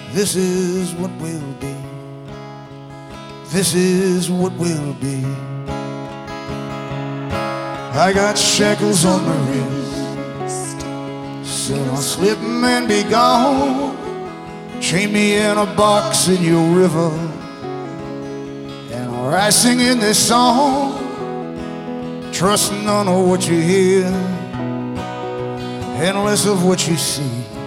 This is what will be. This is what will be. I got shackles on my wrist, said I'll slip and be gone. Chain me in a box in your river, and I sing in this song. Trust none of what you hear, and less of what you see.